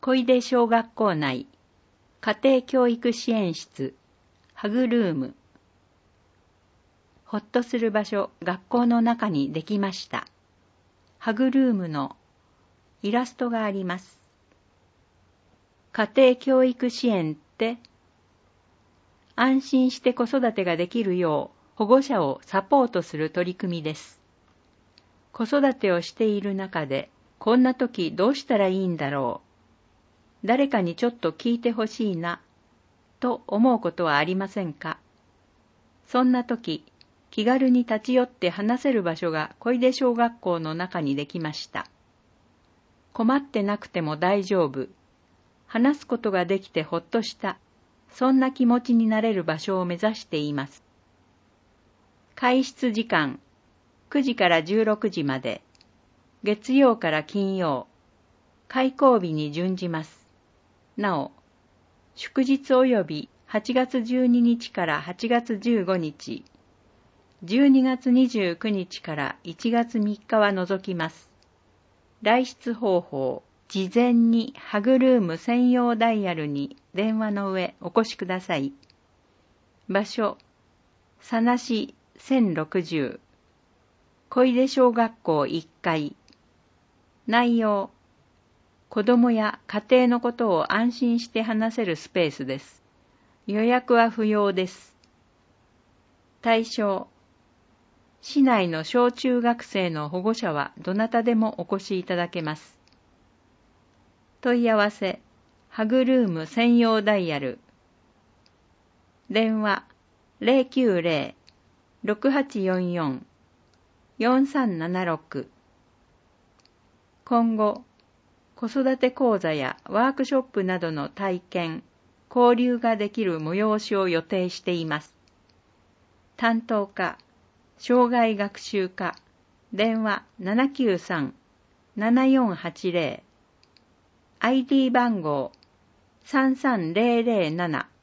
小出小学校内家庭教育支援室ハグルーム。ほっとする場所、学校の中にできました。ハグルームのイラストがあります。家庭教育支援って安心して子育てができるよう保護者をサポートする取り組みです。子育てをしている中でこんな時どうしたらいいんだろう。誰かにちょっと聞いてほしいなと思うことはありませんか。そんな時、気軽に立ち寄って話せる場所が小出小学校の中にできました。困ってなくても大丈夫。話すことができてほっとした。そんな気持ちになれる場所を目指しています。開室時間、9時から16時まで。月曜から金曜。開校日に準じます。なお、祝日及び8月12日から8月15日、12月29日から1月3日は除きます。来室方法、事前にハグルーム専用ダイヤルに電話の上お越しください。場所、佐奈市1060、小出小学校1階。内容、子供や家庭のことを安心して話せるスペースです。予約は不要です。対象、市内の小中学生の保護者はどなたでもお越しいただけます。問い合わせ、ハグルーム専用ダイヤル。電話、090-6844-4376。今後、子育て講座やワークショップなどの体験、交流ができる催しを予定しています。担当課、障害学習課、電話 793-7480、ID 番号 33007